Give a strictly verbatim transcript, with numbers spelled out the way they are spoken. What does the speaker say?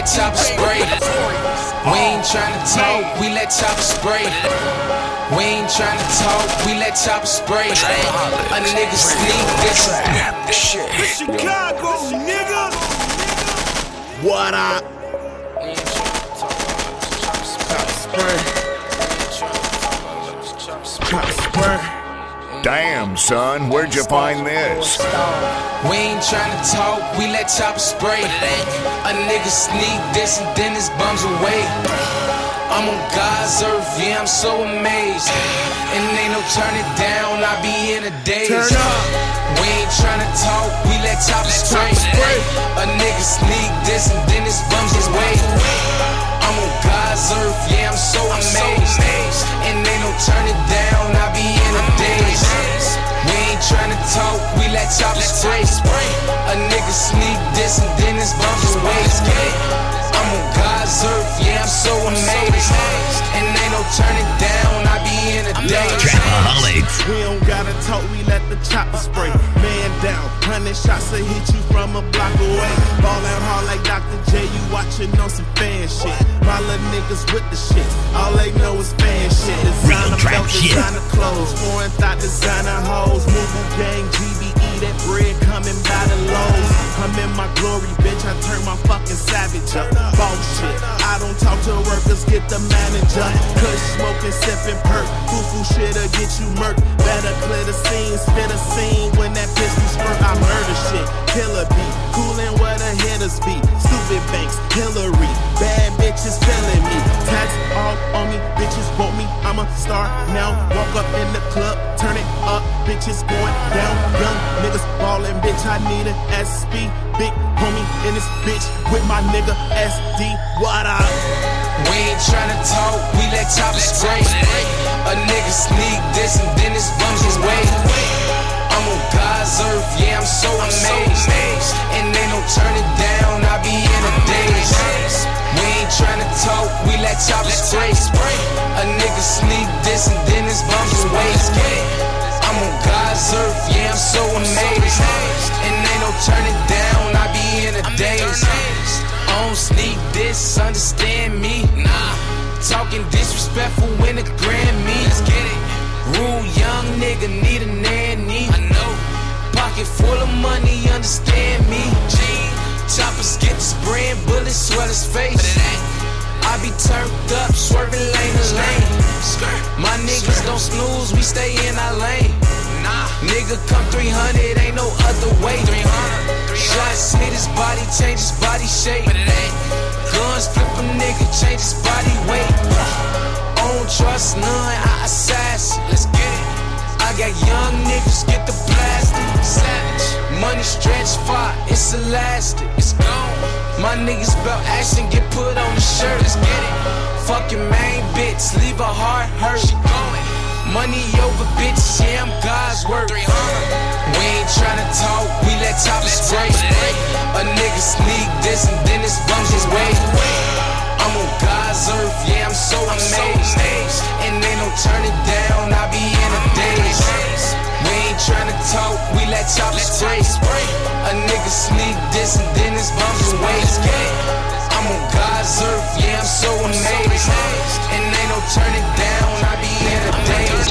let choppers spray. We ain't tryna talk, we let choppers spray. We ain't tryna talk, we let choppers spray. A nigga sneak this shit. Chicago, nigga. What up? Damn, son, where'd you find this? We ain't tryna talk, we let choppers spray. A nigga sneak this and then his bums away. I'm on God's earth, yeah, I'm so amazed. And ain't no turning down, I be in a daze. Turn up. We ain't tryna talk, we let choppers spray. A nigga sneak this and then his bums away. I'm on God's earth, yeah, I'm so amazed. And ain't no turning down, I be in a daze. We ain't tryna talk, we let choppers spray. A nigga sneak this and then his bums away. I'm on God's earth, yeah, I'm so amazed. And ain't no turning down, I be in a daze. We don't gotta talk, we let the chopper spray. Man down, hundred shots to hit you from a block away. Ball out hard like Doctor J, you watching on some fan shit. My little niggas with the shit, all they know is fan shit. Designer belt, designer clothes, foreign thought, designer hoes. Mobile gang, G B E, that bread coming by the lows. I'm in my glory, bitch, I turn my fucking savage up. Bullshit, I don't talk to workers, get the manager. Kush smoking, sipping perk, foo-foo shit'll get you murked. Better clear the scene, spit a scene when that pistol squirt. I murder shit, killer beat, coolin' where the hitters be. Stupid banks, Hillary, bad bitches feeling me. Tax all on me, bitches want me, I'm a star now. Walk up in the club, turn it up, bitches going down. Young niggas ballin', bitch, I need an S P. Big homie in this bitch with my nigga S D. What up? We ain't tryna talk, we let choppers spray. A nigga sneak this and then his bums away. I'm on God's earth, yeah, I'm so amazed. And ain't no turning down, I be in a daze. We ain't tryna talk, we let choppers spray. A nigga sneak this and then his bums away. I'm on God's earth, yeah, I'm so amazed. And ain't no turning down, I be in a daze. I don't sneak this, understand me. Nah, talking disrespectful when the Grammy. Let's get it. Rude young nigga need a nanny. I know. Pocket full of money, understand me. G. Choppers get the spraying bullets, swell his face. But it ain't. I be turned up, swerving lane to lane. My niggas don't snooze, we stay in our lane. Nah, nigga come three hundred, ain't no other way. Shots hit his body, change his body shape. But it ain't. Guns flip a nigga, change his body weight. I don't trust none, I assassin. Let's get it. I got young niggas, get the blasting. Savage. Money stretch far, it's elastic. It's gone. My niggas bout action, get put on the shirt. Let's get it. Fucking main bitch, leave her heart hurt. She going. Money over bitches, yeah, I'm God's work. We ain't tryna talk, we let choppers spray. A nigga sneak this and then his bums away. I'm on God's earth, yeah, I'm so amazed. And ain't no turning down, I be in a daze. We ain't tryna talk, we let choppers spray. A nigga sneak this and then his bums away. I'm on God's earth, yeah, I'm so amazed. And ain't no turning down.